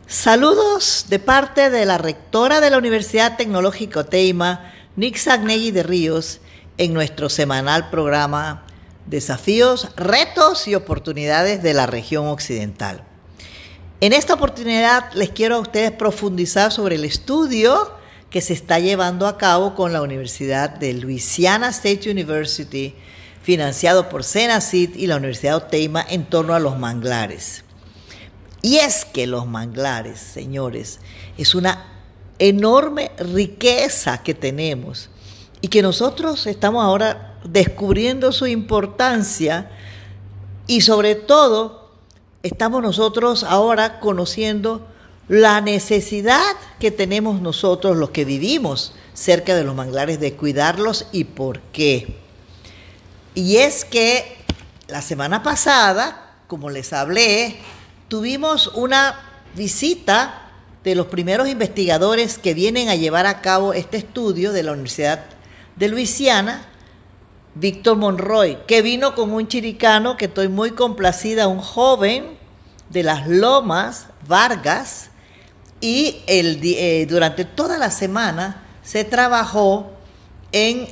Saludos de parte de la rectora de la Universidad Tecnológica Teima, Nixa Agnelli de Ríos, en nuestro semanal programa Desafíos, Retos y Oportunidades de la Región Occidental. En esta oportunidad les quiero a ustedes profundizar sobre el estudio que se está llevando a cabo con la Universidad de Louisiana State University, financiado por Senacid y la Universidad de Teima, en torno a los manglares. Y es que los manglares, señores, es una enorme riqueza que tenemos y que nosotros estamos ahora descubriendo su importancia y sobre todo estamos nosotros ahora conociendo la necesidad que tenemos nosotros los que vivimos cerca de los manglares de cuidarlos y por qué. Y es que la semana pasada, como les hablé, tuvimos una visita de los primeros investigadores que vienen a llevar a cabo este estudio de la Universidad de Luisiana, Víctor Monroy, que vino con un chiricano que estoy muy complacida, un joven de las Lomas, Vargas, y durante toda la semana se trabajó en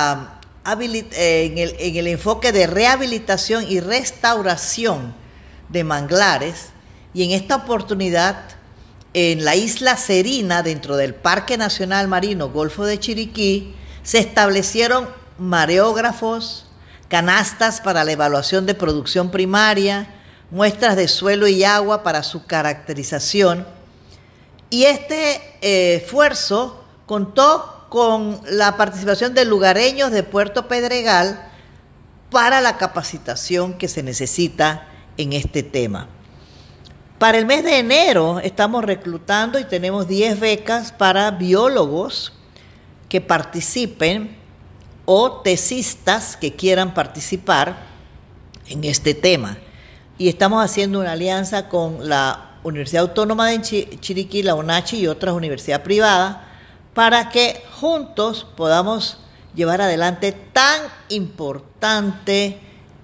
el enfoque de rehabilitación y restauración de manglares, y en esta oportunidad en la isla Serina, dentro del Parque Nacional Marino Golfo de Chiriquí, se establecieron mareógrafos, canastas para la evaluación de producción primaria, muestras de suelo y agua para su caracterización, y este esfuerzo contó con la participación de lugareños de Puerto Pedregal para la capacitación que se necesita en este tema. Para el mes de enero estamos reclutando y tenemos 10 becas para biólogos que participen o tesistas que quieran participar en este tema. Y estamos haciendo una alianza con la Universidad Autónoma de Chiriquí, la UNACHI y otras universidades privadas para que juntos podamos llevar adelante tan importante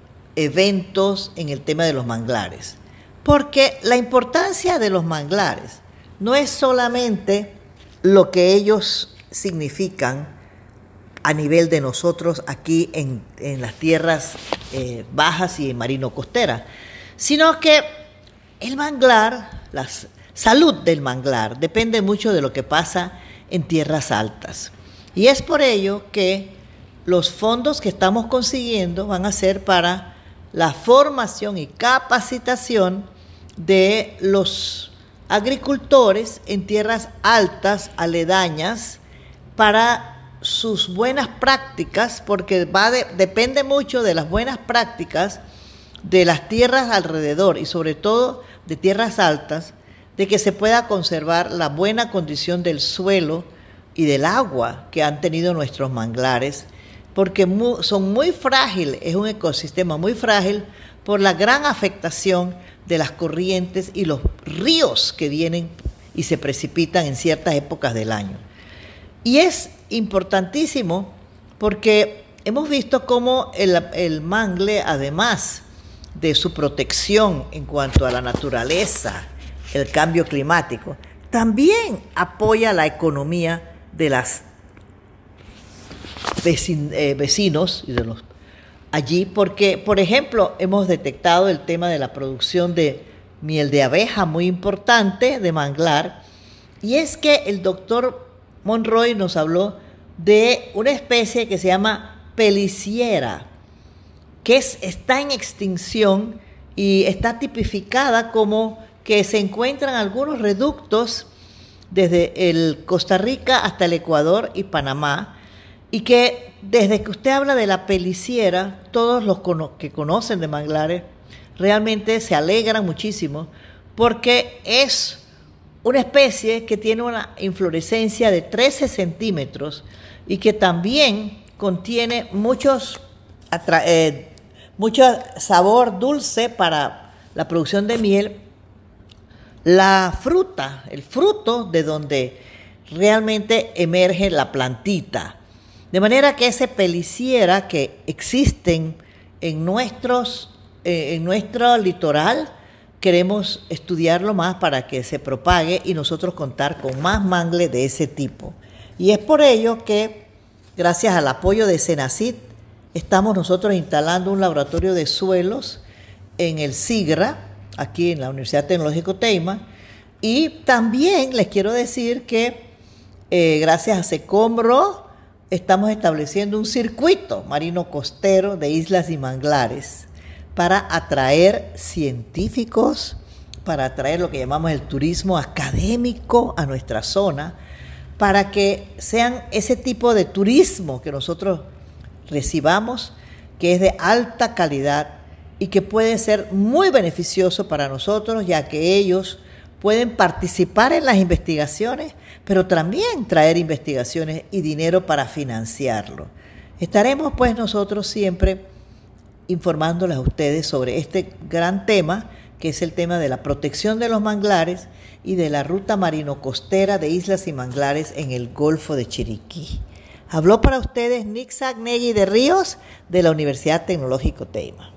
eventos en el tema de los manglares. Porque la importancia de los manglares no es solamente lo que ellos significan a nivel de nosotros aquí en las tierras bajas y marino-costeras, sino que el manglar, la salud del manglar, depende mucho de lo que pasa en tierras altas. Y es por ello que los fondos que estamos consiguiendo van a ser para la formación y capacitación de los agricultores en tierras altas, aledañas, para sus buenas prácticas, porque depende mucho de las buenas prácticas de las tierras alrededor y sobre todo de tierras altas, de que se pueda conservar la buena condición del suelo y del agua que han tenido nuestros manglares, porque son muy frágiles, es un ecosistema muy frágil por la gran afectación de las corrientes y los ríos que vienen y se precipitan en ciertas épocas del año. Y es importantísimo porque hemos visto cómo el mangle, además de su protección en cuanto a la naturaleza, el cambio climático, también apoya la economía de las vecinos y de los allí, porque, por ejemplo, hemos detectado el tema de la producción de miel de abeja muy importante de manglar, y es que el doctor Monroy nos habló de una especie que se llama peliciera, que está en extinción y está tipificada como que se encuentran algunos reductos desde el Costa Rica hasta el Ecuador y Panamá, y que desde que usted habla de la peliciera, todos los que conocen de manglares realmente se alegran muchísimo porque es una especie que tiene una inflorescencia de 13 centímetros y que también contiene mucho sabor dulce para la producción de miel. La fruta, el fruto de donde realmente emerge la plantita. De manera que ese peliciera que existen en nuestro litoral, queremos estudiarlo más para que se propague y nosotros contar con más mangles de ese tipo. Y es por ello que, gracias al apoyo de Senacid, estamos nosotros instalando un laboratorio de suelos en el SIGRA, aquí en la Universidad Tecnológica Teima, y también les quiero decir que gracias a SECOMRO estamos estableciendo un circuito marino costero de islas y manglares para atraer científicos, para atraer lo que llamamos el turismo académico a nuestra zona, para que sean ese tipo de turismo que nosotros recibamos, que es de alta calidad y que puede ser muy beneficioso para nosotros, ya que ellos pueden participar en las investigaciones, pero también traer investigaciones y dinero para financiarlo. Estaremos pues nosotros siempre informándoles a ustedes sobre este gran tema, que es el tema de la protección de los manglares y de la ruta marino-costera de islas y manglares en el Golfo de Chiriquí. Habló para ustedes Nixa Negui de Ríos, de la Universidad Tecnológica Teima.